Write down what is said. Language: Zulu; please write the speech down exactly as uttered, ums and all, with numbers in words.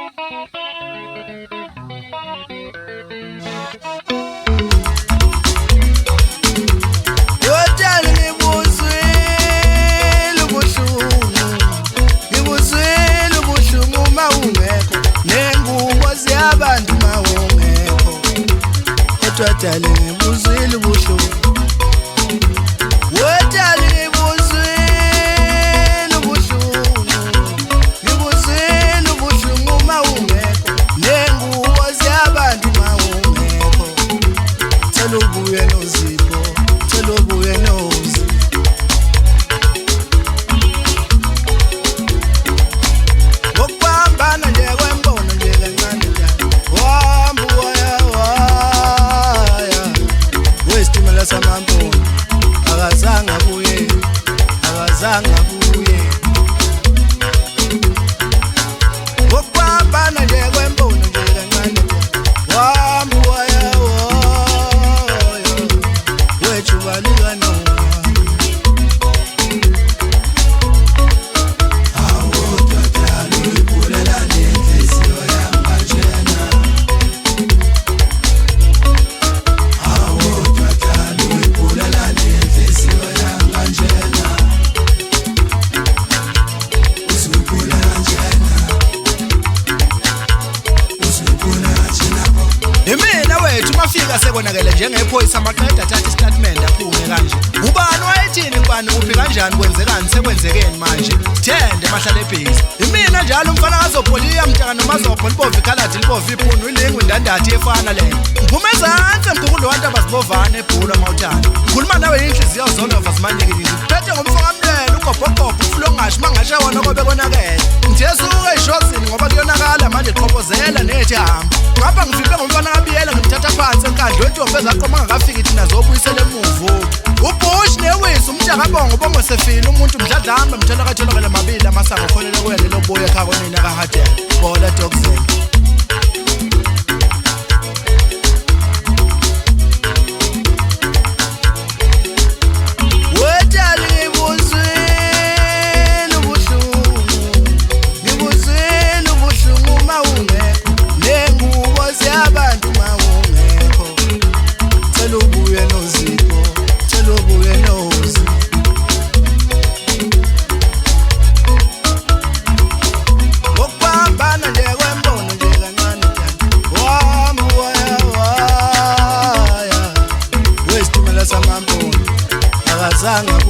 Tell him, Buzil, Bushu. What tell him, Buzil, Bushu. You was in Bushu, Maume. Nengu was Yabandu Maume. Tell Obuya no zipo, tell Obuya knows. Okbamba na Jewembo na Jelanga. Wambuaya. Samampo akazanga buye akazanga buye okwambana nje kwembono nje kancane wambuya woyo wechubalika no Mafika sekonakele njengephoyisa amaqeda athatha istatement aphume kanje ubani wayethini ubani uphi kanjani kwenzekani sekwenzekeni manje thende mahlale ebhezi imina njalo umfana kazopoliya mntaka nomazopho libovu ikhaladi libovu iphunu ilingu indandathi efana leyo ngiphume ezantsi mkhulu wantu abazibovana ebhulu amawuthanda ngikhuluma nawe inhliziyo zonova zimanyekelile ngiphethe ngomfokamlelo ugobhogobho ufulongashi mangashe wona kobe konakele ngithe eyishozini ngoba kuyonakala manje qhobozela nethi hamba ngapha ngifike ngomfana kabiyela ngimthatha phansi enkandlo entombi ezaqoma ngakafika thina zobuyisela emuva ubush newisi umntakabongo bongo sefile umuntu mdladlamba mthela katholakele mabili amasango kholele kuye lelo boya ekhaya konina kahadela bola toxin Zanga